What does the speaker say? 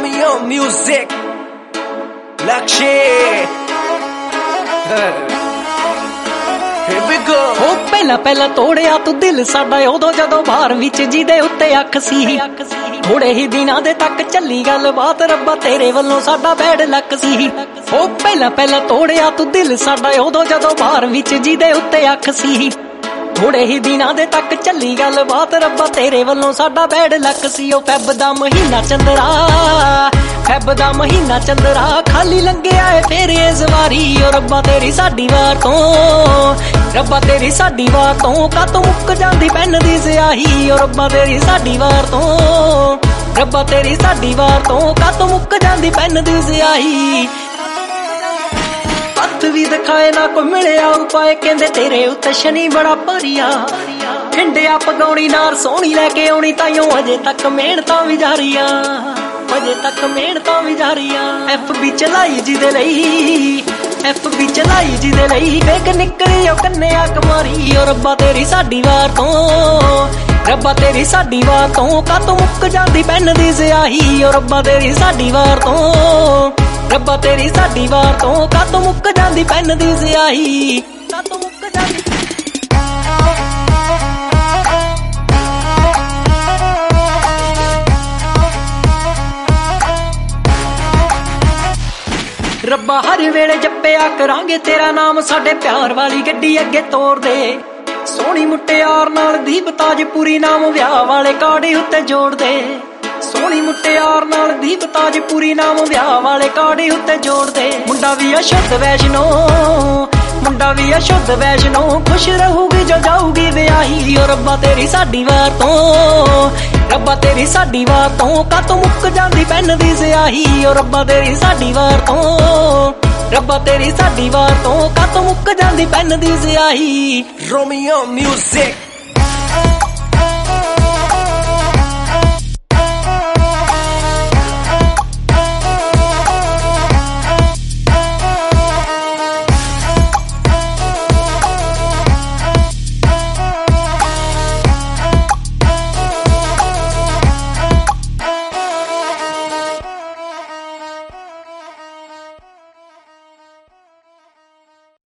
Romeo Music Lakshya Here we go ਉਹ ਪਹਿਲਾਂ ਪਹਿਲਾਂ ਤੋੜਿਆ ਤੂੰ ਦਿਲ ਸਾਡਾ ਉਦੋਂ ਜਦੋਂ ਬਾਹਰ ਵਿੱਚ ਜਿਹਦੇ ਉੱਤੇ ਅੱਖ ਸੀ ਥੋੜੇ ਹੀ ਦਿਨਾਂ ਦੇ ਤੱਕ ਚੱਲੀ ਗੱਲਬਾਤ ਰੱਬਾ ਤੇਰੇ ਵੱਲੋਂ ਸਾਡਾ ਬੈਡ ਲੱਕ ਸੀ ਉਹ ਪਹਿਲਾਂ ਪਹਿਲਾਂ ਤੋੜਿਆ ਤੂੰ ਦਿਲ ਸਾਡਾ ਉਦੋਂ ਜਦੋਂ ਬਾਹਰ ਵਿੱਚ ਜਿਹਦੇ ਉੱਤੇ ਅੱਖ ਸੀ ਥੋੜੇ ਹੀ ਦਿਨਾਂ ਦੇ ਤੱਕ ਚੱਲੀ ਗੱਲਬਾਤ ਰੱਬਾ ਤੇਰੇ ਵੱਲੋਂ ਸਾਡਾ ਬੈਡ ਲੱਕ ਸੀ ਉਹ ਫੈਬ ਦਾ ਮਹੀਨਾ ਚੰਦਰਾ ਖਾਲੀ ਲੰਘਿਆ ਏ ਫੇਰ ਇਸ ਵਾਰੀ ਓ ਰੱਬਾ ਤੇਰੀ ਸਾਡੀ ਵਾਰ ਤੋਂ ਕਾਤੋਂ ਮੁੱਕ ਜਾਂਦੀ ਪੈਨ ਦੀ ਸਿਆਹੀ ਓ ਰੱਬਾ ਤੇਰੀ ਸਾਡੀ ਵਾਰ ਤੋਂ ਕਾਤੋਂ ਮੁੱਕ ਜਾਂਦੀ ਪੈਨ ਦੀ ਸਿਆਹੀ ਹੱਥ ਵੀ ਦਿਖਾਏ ਨਾ ਕੋਈ ਮਿਲਿਆ ਉਪਾਏ ਕਹਿੰਦੇ ਤੇਰੇ ਉੱਤੇ ਸ਼ਨੀ ਬੜਾ ਭਾਰੀਆ ਠੰਡਿਆ ਪਗਾਉਣੀ ਨਾਰ ਸੋਹਣੀ ਲੈ ਕੇ ਆਉਣੀ ਤਾਈਓ ਅਜੇ ਤੱਕ ਮਿਹਨਤਾਂ ਵੀ ਜਾਰੀਆਂ FB ਚਲਾਈ ਜਿਹਦੇ ਲਈ ਵੇਖ ਨਿਕਲੀ ਉਹ ਕੰਨਿਆ ਕੁਮਾਰੀ ਓ ਰੱਬਾ ਤੇਰੀ ਸਾਡੀ ਵਾਰ ਤੋਂ ਕਾਤੋਂ ਮੁੱਕ ਜਾਂਦੀ ਪੈਨ ਦੀ ਸਿਆਹੀ ਓ ਰੱਬਾ ਤੇਰੀ ਸਾਡੀ ਵਾਰ ਤੋਂ ਕਾਤੋਂ ਮੁੱਕ ਜਾਂਦੀ ਪੈਨ ਦੀ ਸਿਆਹੀ ਰੱਬਾ ਹਰ ਵੇਲੇ ਜਪਿਆ ਕਰਾਂਗੇ ਤੇਰਾ ਨਾਮ ਸਾਡੇ ਪਿਆਰ ਵਾਲੀ ਗੱਡੀ ਅੱਗੇ ਤੋਰ ਦੇ ਸੋਹਣੀ ਮੁਟਿਆਰ ਨਾਲ ਦੀਪ ਤਾਜ ਪੂਰੀ ਨਾਮ ਵਿਆਹ ਵਾਲੇ ਕਾੜੇ ਉੱਤੇ ਜੋੜ ਦੇ ਸੋਹਣੀ ਮੁਟਿਆਰ ਨਾਲ ਦੀਪ ਤਾਜ ਪੂਰੀ ਨਾਮ ਵਿਆਹ ਵਾਲੇ ਕਾੜੇ ਉੱਤੇ ਜੋੜ ਦੇ ਮੁੰਡਾ ਵੀ ਅਸ਼ੁੱਧ ਵੈਸ਼ਨੋ ਖੁਸ਼ ਰਹੂਗੀ ਜੋ ਜਾਊਗੀ ਵਿਆਹੀ ਓ ਰੱਬਾ ਤੇਰੀ ਸਾਡੀ ਵਾਰ ਤੋਂ ਕਾਤੋਂ ਮੁੱਕ ਜਾਂਦੀ ਪੈਨ ਦੀ ਸਿਆਹੀ ਓ ਰੱਬਾ ਤੇਰੀ ਸਾਡੀ ਵਾਰ ਤੋਂ ਕਾਤੋਂ ਮੁੱਕ ਜਾਂਦੀ ਪੈਨ ਦੀ ਸਿਆਹੀ Romeo Music